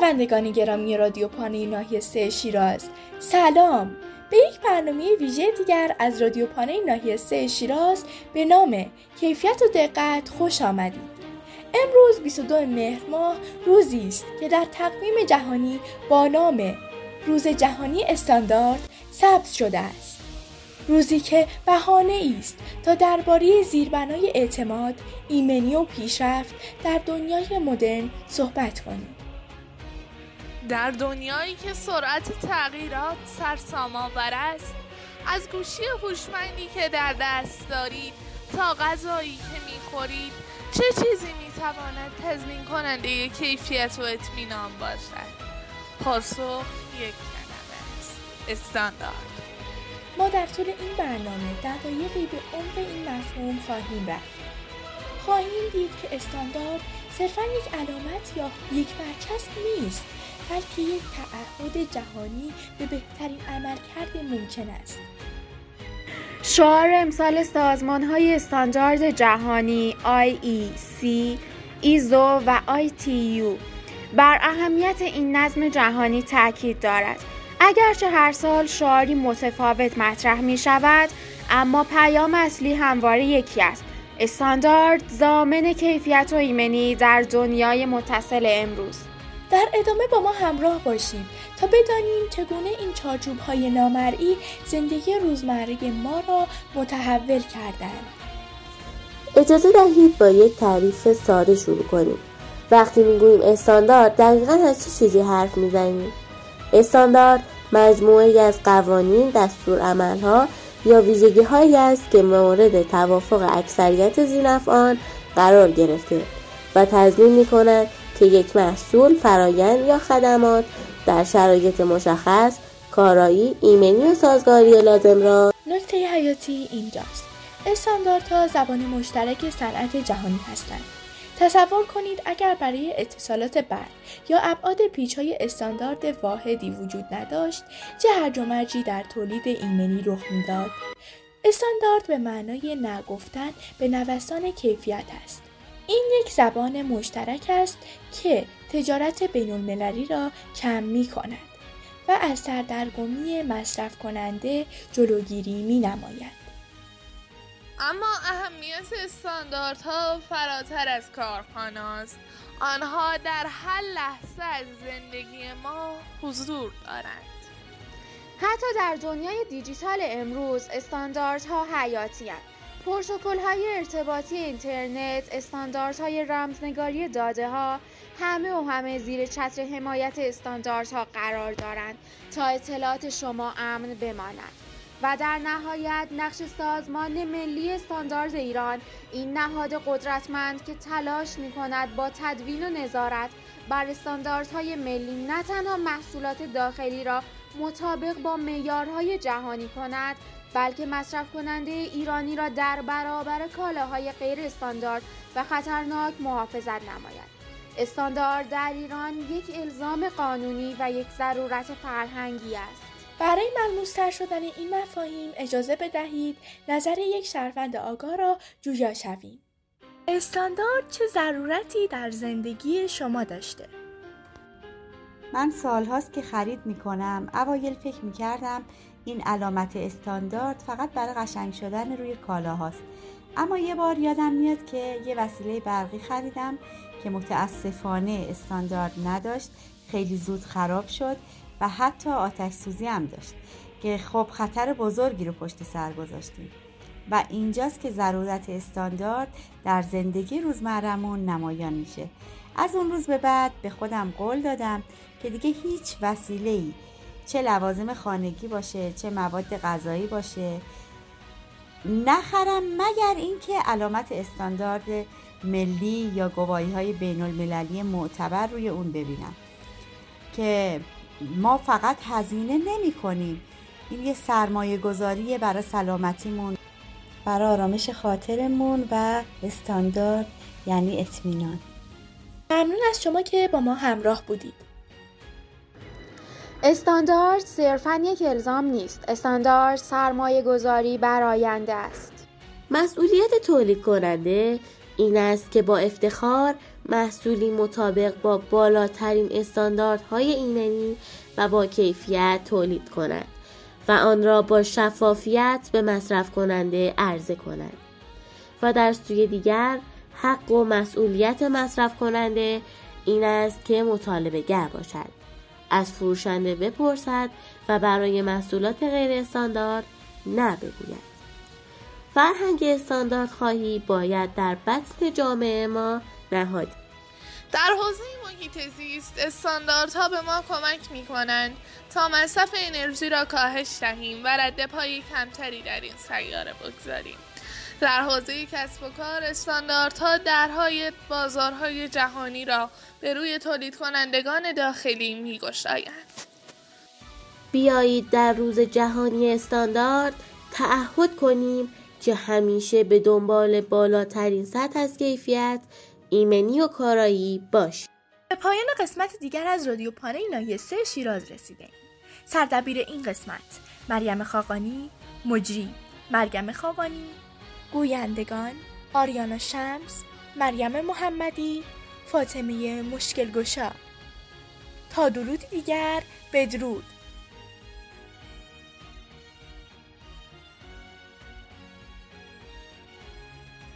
شنوندگان گرامی رادیو پانه ناحیه 3 شیراز، سلام! به یک برنامه ویژه دیگر از رادیو پانه ناحیه 3 شیراز به نام کیفیت و دقت خوش آمدید. امروز 22 مهر ماه روزی است که در تقویم جهانی با نام روز جهانی استاندارد ثبت شده است. روزی که بهانه است تا درباره زیربنای اعتماد، ایمنی و پیشرفت در دنیای مدرن صحبت کنیم. در دنیایی که سرعت تغییرات سرسام‌آور است، از گوشی هوشمندی که در دست دارید تا غذایی که می‌خورید، چه چیزی می‌تواند تضمین کننده کیفیت و اطمینان باشد؟ پاسخ یک کلمه است: استاندارد. ما در طول این برنامه دقایقی به عمق این مفهوم خواهیم رفت. خواهیم دید که استاندارد صرفاً یک علامت یا یک برچسب نیست، بلکه یک تعهد جهانی به بهترین عملکرد ممکن است. شعار امسال سازمان‌های استاندارد جهانی IEC، ایزو و ITU بر اهمیت این نظم جهانی تاکید دارد. اگرچه هر سال شعاری متفاوت مطرح می شود، اما پیام اصلی همواره یکی است: استاندارد ضامن کیفیت و ایمنی در دنیای متصل امروز. در ادامه با ما همراه باشید تا بدانیم چگونه این چارچوب‌های نامرئی زندگی روزمره ما را متحول کردند. اجازه دهید با یک تعریف ساده شروع کنیم. وقتی میگوییم استاندارد، دقیقاً از چه چیزی حرف میزنیم؟ استاندارد مجموعه‌ای از قوانین، دستورالعمل‌ها یا ویژگی‌هایی است که مورد توافق اکثریت ذی‌نفعان قرار گرفته و تضمین می‌کند که یک محصول، فرآیند یا خدمات در شرایط مشخص کارایی، ایمنی و سازگاری لازم را. نکته حیاتی اینجاست: استانداردها زبان مشترک صنعت جهانی هستند. تصور کنید اگر برای اتصالات برق یا ابعاد پیچ‌های استاندارد واحدی وجود نداشت، چه هرج و مرجی در تولید ایمنی رخ می‌داد. استاندارد به معنای نگفتن به نوسان کیفیت است. این یک زبان مشترک است که تجارت بین‌المللی را کم می‌کند و از سردرگمی مصرف کننده جلوگیری می‌نماید. اما اهمیت استانداردها فراتر از کارخانه است. آنها در هر لحظه از زندگی ما حضور دارند. حتی در دنیای دیجیتال امروز استانداردها حیاتی‌اند. پروتکل‌های ارتباطی اینترنت، استانداردهای رمزنگاری داده‌ها، همه زیر چتر حمایت استانداردها قرار دارند تا اطلاعات شما امن بماند. و در نهایت نقش سازمان ملی استاندارد ایران، این نهاد قدرتمند که تلاش می‌کند با تدوین و نظارت بر استانداردهای ملی نه تنها محصولات داخلی را مطابق با معیارهای جهانی کند، بلکه مصرف کننده ایرانی را در برابر کالاهای غیر استاندارد و خطرناک محافظت نماید. استاندارد در ایران یک الزام قانونی و یک ضرورت فرهنگی است. برای ملموس‌تر شدن این مفاهیم اجازه بدهید نظر یک شهروند آگاه را جویا شویم. استاندارد چه ضرورتی در زندگی شما داشته؟ من سالهاست که خرید میکنم. اوایل فکر میکردم این علامت استاندارد فقط برای قشنگ شدن روی کالاهاست. اما یه بار یادم میاد که یه وسیله برقی خریدم که متاسفانه استاندارد نداشت، خیلی زود خراب شد و حتی آتش سوزی هم داشت که خب خطر بزرگی رو پشت سر گذاشتیم. و اینجاست که ضرورت استاندارد در زندگی روزمره‌مون نمایان میشه. از اون روز به بعد به خودم قول دادم که دیگه هیچ وسیله‌ای، چه لوازم خانگی باشه چه مواد غذایی باشه، نخرم مگر اینکه علامت استاندارد ملی یا گواهی‌های بین‌المللی معتبر روی اون ببینم، که ما فقط هزینه نمی کنیم. این یه سرمایه گذاریه برای سلامتیمون، برای آرامش خاطرمون و استاندارد یعنی اطمینان. ممنون از شما که با ما همراه بودید. استاندارد صرفاً یک الزام نیست. استاندارد سرمایه گذاری بر آینده است. مسئولیت تولید کننده این است که با افتخار محصولی مطابق با بالاترین استانداردهای ایمنی و با کیفیت تولید کند و آن را با شفافیت به مصرف کننده عرضه کند و در سوی دیگر حق و مسئولیت مصرف کننده این است که مطالبه گر باشد، از فروشنده بپرسد و برای محصولات غیر استاندارد نه بگوید. فرهنگ استاندارد خواهی باید در بطن جامعه ما نهادی. در حوزه محیط زیست استانداردها به ما کمک می‌کنند تا مصرف انرژی را کاهش دهیم و ردپای کمتری در این سیاره بگذاریم. در حوزه کسب و کار استانداردها درهای بازارهای جهانی را به روی تولید کنندگان داخلی می‌گشایند. بیایید در روز جهانی استاندارد تعهد کنیم که همیشه به دنبال بالاترین سطح از کیفیت، ایمنی و کارایی باشیم. به پایان قسمت دیگر از رادیو پانل ناحیه 3 شیراز رسیدیم. سردبیر این قسمت مریم خاقانی، مجری مریم خاقانی، گویندگان آریانا شمس، مریم محمدی، فاطمه مشکل گشا. تا درودی دیگر، بدرود.